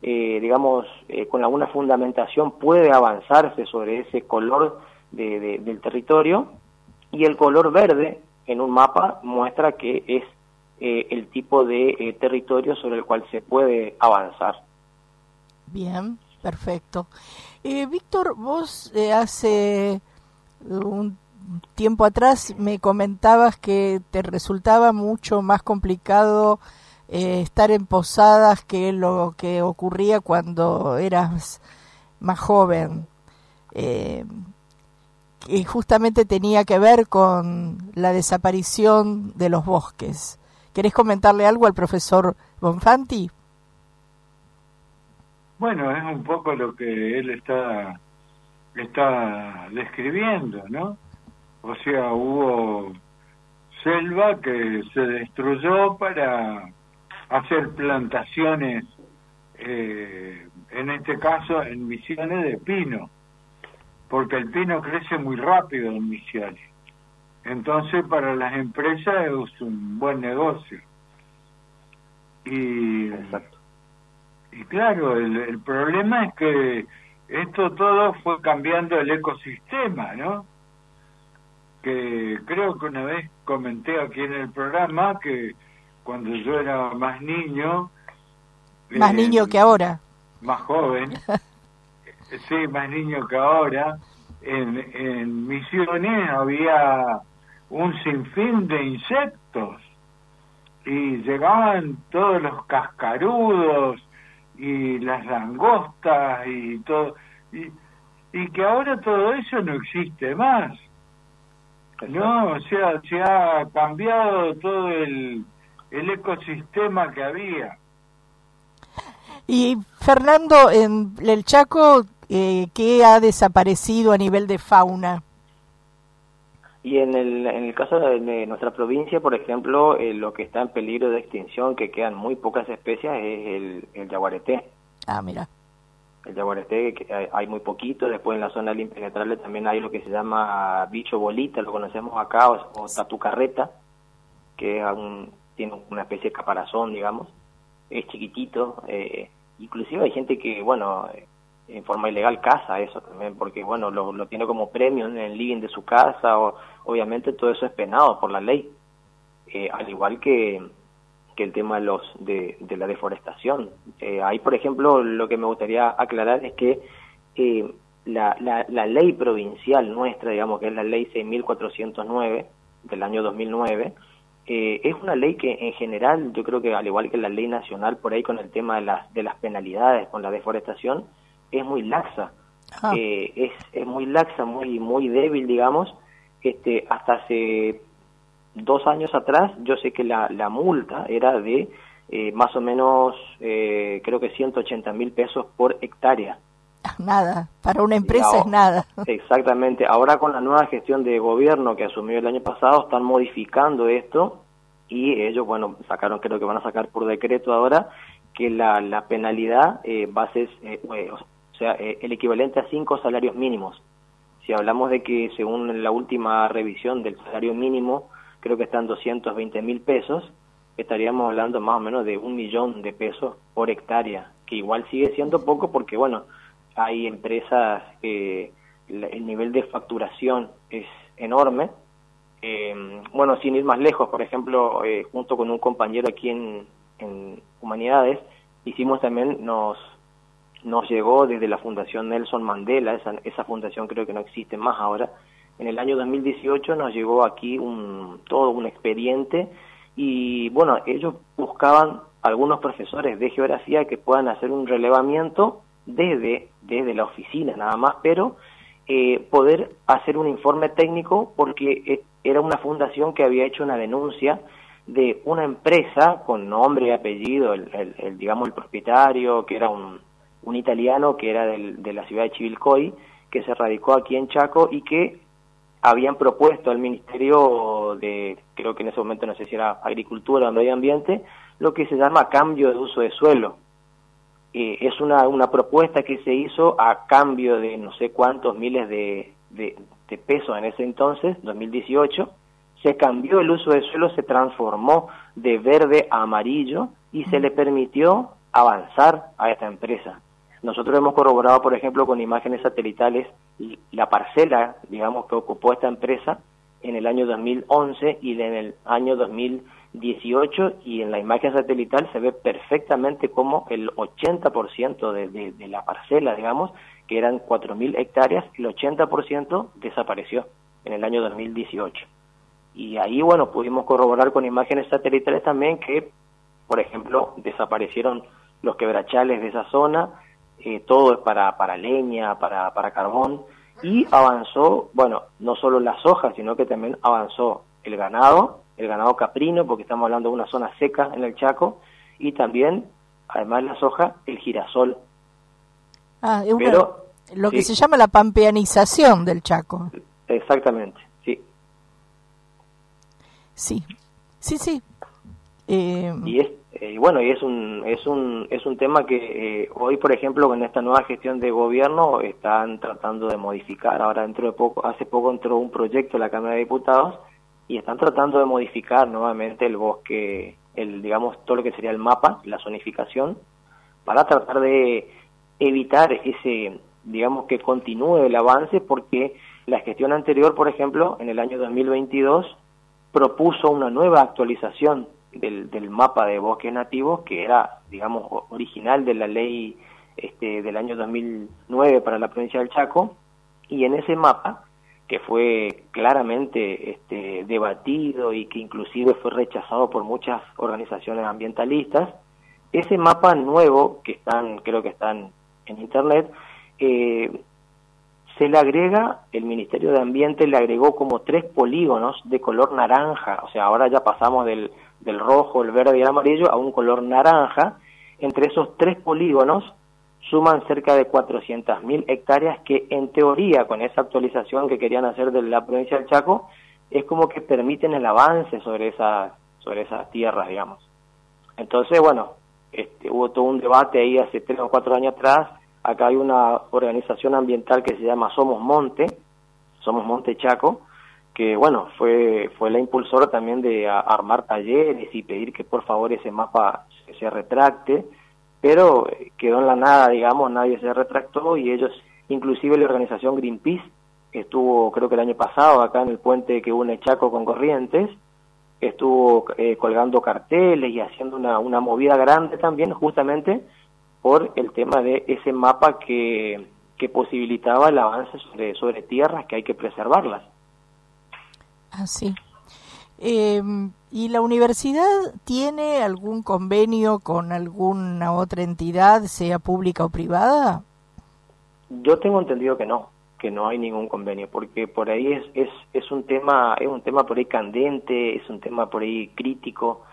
con alguna fundamentación puede avanzarse sobre ese color del territorio, y el color verde en un mapa muestra que es el tipo de territorio sobre el cual se puede avanzar. Bien, perfecto. Víctor, vos hace un tiempo atrás me comentabas que te resultaba mucho más complicado estar en posadas que lo que ocurría cuando eras más joven, y justamente tenía que ver con la desaparición de los bosques. ¿Querés comentarle algo al profesor Bonfanti? Bueno, es un poco lo que él está describiendo, ¿no? O sea, hubo selva que se destruyó para hacer plantaciones, en este caso en Misiones, de pino, porque el pino crece muy rápido en Misiones. Entonces para las empresas es un buen negocio. Exacto. Y claro, el problema es que esto todo fue cambiando el ecosistema, ¿no? Que creo que una vez comenté aquí en el programa que cuando yo era más niño... Más niño que ahora. Más joven. Sí, más niño que ahora. En Misiones había un sinfín de insectos. Y llegaban todos los cascarudos y las langostas y todo. Y que ahora todo eso no existe más. No, o sea, se ha cambiado todo el ecosistema que había. Y Fernando, en el Chaco, ¿qué ha desaparecido a nivel de fauna? Y en el caso de nuestra provincia, por ejemplo, lo que está en peligro de extinción, que quedan muy pocas especies, es el yaguareté. Ah, mira. El yaguareté, que hay muy poquito. Después en la zona del impenetrable también hay lo que se llama bicho bolita, lo conocemos acá, o tatucarreta, que es tiene una especie de caparazón, digamos. Es chiquitito. Inclusive hay gente que, bueno, en forma ilegal caza eso también, porque, bueno, lo tiene como premio en el living de su casa. Obviamente todo eso es penado por la ley. Al igual que el tema de la deforestación. Ahí, por ejemplo, lo que me gustaría aclarar es que la ley provincial nuestra, digamos, que es la ley 6.409 del año 2009, es una ley que en general, yo creo que al igual que la ley nacional, por ahí con el tema de las penalidades con la deforestación, es muy laxa. Es muy laxa, muy débil, digamos. Hasta hace 2 años atrás, yo sé que la multa era de más o menos, creo que 180.000 pesos por hectárea. Nada, para una empresa es nada. Exactamente. Ahora con la nueva gestión de gobierno que asumió el año pasado, están modificando esto y ellos, bueno, creo que van a sacar por decreto ahora que la penalidad va a ser, o sea, el equivalente a 5 salarios mínimos. Si hablamos de que según la última revisión del salario mínimo, creo que están 220.000 pesos, estaríamos hablando más o menos de 1 millón de pesos por hectárea, que igual sigue siendo poco porque, bueno, hay empresas, el nivel de facturación es enorme. Bueno, sin ir más lejos, por ejemplo, junto con un compañero aquí en Humanidades, hicimos también, nos llegó desde la Fundación Nelson Mandela, esa fundación creo que no existe más ahora. En el año 2018 nos llegó aquí todo un expediente y, bueno, ellos buscaban algunos profesores de geografía que puedan hacer un relevamiento desde la oficina nada más, pero poder hacer un informe técnico porque era una fundación que había hecho una denuncia de una empresa con nombre y apellido, digamos el propietario, que era un italiano que era de la ciudad de Chivilcoy, que se radicó aquí en Chaco y que habían propuesto al Ministerio de, creo que en ese momento no sé si era Agricultura o Medio Ambiente, lo que se llama cambio de uso de suelo. Es una propuesta que se hizo a cambio de no sé cuántos miles de pesos en ese entonces, 2018, se cambió el uso de suelo, se transformó de verde a amarillo y se le permitió avanzar a esta empresa. Nosotros hemos corroborado, por ejemplo, con imágenes satelitales, la parcela, digamos, que ocupó esta empresa en el año 2011 y en el año 2018, y en la imagen satelital se ve perfectamente como el 80% de la parcela, digamos, que eran 4.000 hectáreas, el 80% desapareció en el año 2018. Y ahí, bueno, pudimos corroborar con imágenes satelitales también que, por ejemplo, desaparecieron los quebrachales de esa zona, todo es para leña, para carbón, y avanzó, bueno, no solo la soja, sino que también avanzó el ganado caprino, porque estamos hablando de una zona seca en el Chaco, y también, además de la soja, el girasol. Lo que se llama la pampeanización del Chaco. Exactamente, sí. Sí, sí. Y bueno, y es un tema que hoy, por ejemplo, con esta nueva gestión de gobierno están tratando de modificar. Ahora hace poco entró un proyecto en la Cámara de Diputados y están tratando de modificar nuevamente el bosque, digamos, todo lo que sería el mapa, la zonificación, para tratar de evitar digamos, que continúe el avance, porque la gestión anterior, por ejemplo, en el año 2022, propuso una nueva actualización del mapa de bosques nativos, que era, digamos, original de la ley del año 2009 para la provincia del Chaco, y en ese mapa, que fue claramente debatido y que inclusive fue rechazado por muchas organizaciones ambientalistas, ese mapa nuevo, creo que están en internet, se le agrega, el Ministerio de Ambiente le agregó como 3 polígonos de color naranja, o sea, ahora ya pasamos del rojo, el verde y el amarillo a un color naranja. Entre esos 3 polígonos suman cerca de 400.000 hectáreas que, en teoría, con esa actualización que querían hacer de la provincia del Chaco, es como que permiten el avance sobre esas tierras, digamos. Entonces, bueno, hubo todo un debate ahí hace 3 o 4 años atrás. Acá hay una organización ambiental que se llama Somos Monte Chaco, que bueno, fue la impulsora también de armar talleres y pedir que por favor ese mapa se retracte, pero quedó en la nada, digamos, nadie se retractó, y ellos, inclusive la organización Greenpeace, estuvo creo que el año pasado acá en el puente que une Chaco con Corrientes, estuvo colgando carteles y haciendo una movida grande también, justamente por el tema de ese mapa que posibilitaba el avance sobre tierras que hay que preservarlas. Así. ¿Y la universidad tiene algún convenio con alguna otra entidad, sea pública o privada? Yo tengo entendido que no hay ningún convenio, porque por ahí es un tema por ahí candente, es un tema por ahí crítico.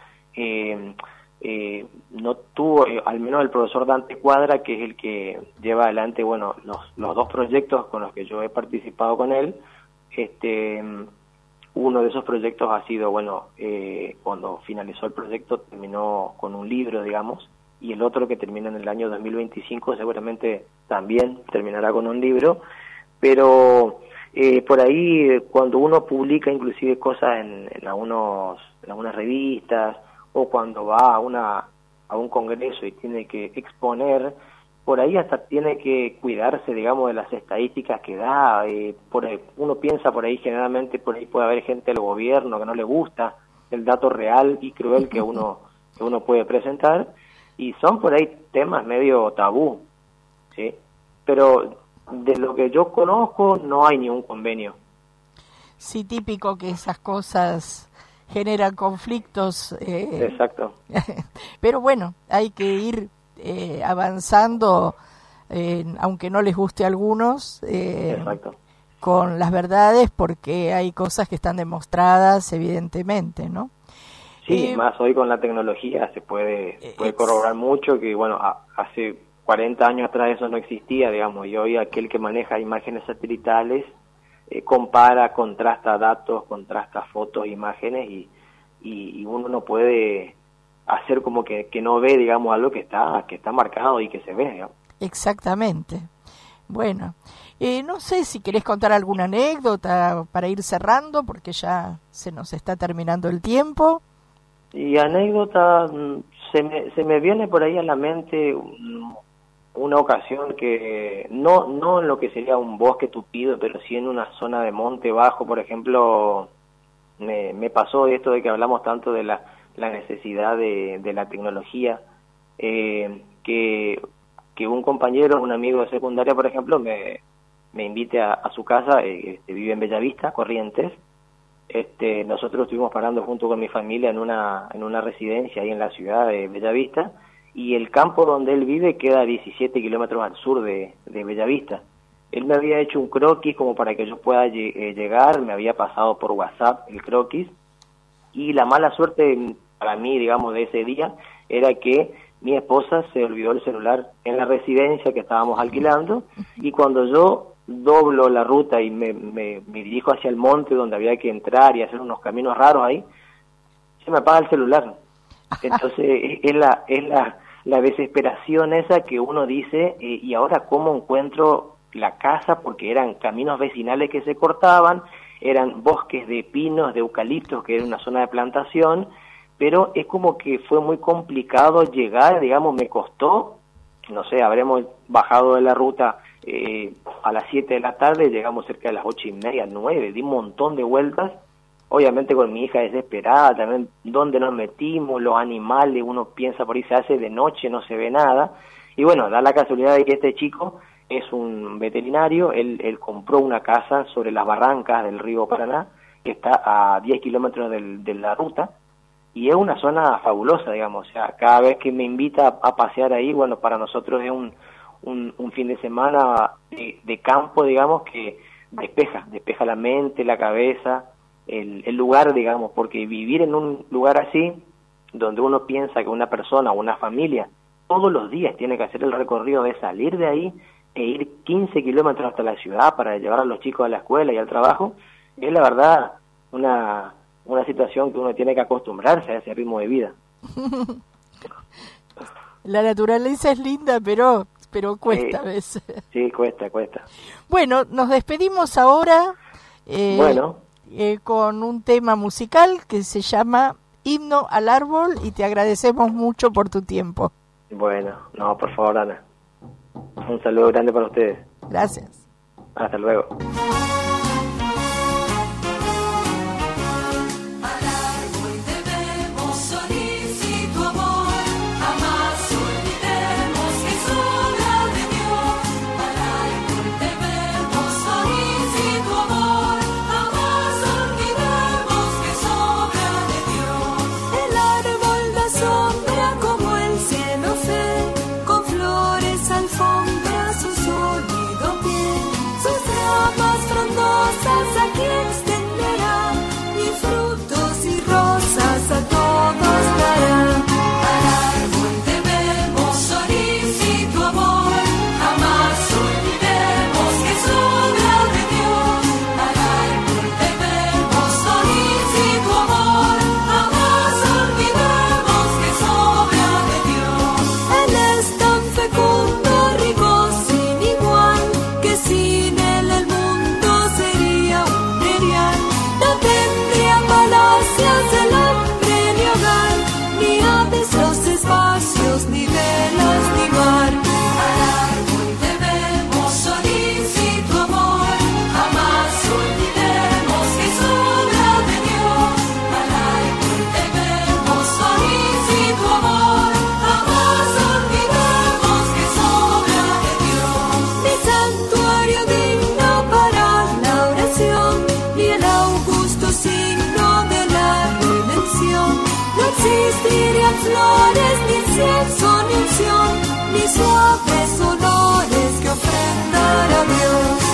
No tuvo, al menos el profesor Dante Cuadra, que es el que lleva adelante, bueno, los 2 proyectos con los que yo he participado con él. Uno de esos proyectos ha sido, bueno, cuando finalizó el proyecto terminó con un libro, digamos, y el otro, que termina en el año 2025, seguramente también terminará con un libro. Pero por ahí, cuando uno publica inclusive cosas en algunas revistas, o cuando va a un congreso y tiene que exponer, por ahí hasta tiene que cuidarse, digamos, de las estadísticas que da. Uno piensa por ahí, generalmente por ahí puede haber gente del gobierno que no le gusta el dato real y cruel que uno puede presentar, y son por ahí temas medio tabú, ¿sí? Pero de lo que yo conozco no hay ningún convenio. Sí, típico que esas cosas generan conflictos. Exacto. Pero bueno, hay que ir avanzando, aunque no les guste a algunos, Exacto. con las verdades, porque hay cosas que están demostradas evidentemente, ¿no? Sí, más hoy con la tecnología se puede corroborar mucho, que bueno, hace 40 años atrás eso no existía, digamos, y hoy aquel que maneja imágenes satelitales compara, contrasta datos, contrasta fotos, imágenes, y uno no puede hacer como que no ve, digamos, algo que está marcado y que se ve, digamos. Exactamente. Bueno, no sé si querés contar alguna anécdota para ir cerrando, porque ya se nos está terminando el tiempo. Y anécdota, se me viene por ahí a la mente una ocasión que no en lo que sería un bosque tupido, pero sí en una zona de monte bajo, por ejemplo, me pasó esto de que hablamos tanto de la necesidad de la tecnología, que un compañero, un amigo de secundaria, por ejemplo, me invite a su casa, vive en Bellavista, Corrientes. Nosotros estuvimos parando junto con mi familia en una residencia ahí en la ciudad de Bellavista, y el campo donde él vive queda a 17 kilómetros al sur de Bellavista. Él me había hecho un croquis como para que yo pueda llegar, me había pasado por WhatsApp el croquis, y la mala suerte para mí, digamos, de ese día era que mi esposa se olvidó el celular en la residencia que estábamos alquilando, y cuando yo doblo la ruta y me dirijo hacia el monte donde había que entrar y hacer unos caminos raros ahí, se me apaga el celular. Entonces es la desesperación esa que uno dice, y ahora cómo encuentro la casa, porque eran caminos vecinales que se cortaban, eran bosques de pinos, de eucaliptos, que era una zona de plantación, pero es como que fue muy complicado llegar, digamos, me costó, no sé, habremos bajado de la ruta a las 7 de la tarde, llegamos cerca de las 8:30, 9, di un montón de vueltas, obviamente con mi hija desesperada, también dónde nos metimos, los animales, uno piensa por ahí se hace de noche, no se ve nada, y bueno, da la casualidad de que este chico es un veterinario, él compró una casa sobre las barrancas del río Paraná, que está a 10 kilómetros de la ruta, y es una zona fabulosa, digamos, o sea, cada vez que me invita a pasear ahí, bueno, para nosotros es un fin de semana de campo, digamos, que despeja la mente, la cabeza, el lugar, digamos, porque vivir en un lugar así, donde uno piensa que una persona o una familia todos los días tiene que hacer el recorrido de salir de ahí e ir 15 kilómetros hasta la ciudad para llevar a los chicos a la escuela y al trabajo, es la verdad una situación que uno tiene que acostumbrarse a ese ritmo de vida. La naturaleza es linda, pero cuesta a veces. Sí, cuesta. Bueno, nos despedimos ahora Bueno, con un tema musical que se llama Himno al Árbol, y te agradecemos mucho por tu tiempo. bueno, no, por favor, Ana. Un saludo grande para ustedes. Gracias. Hasta luego. Flores, ni incienso, ni unción, ni suaves olores que ofrendar a Dios.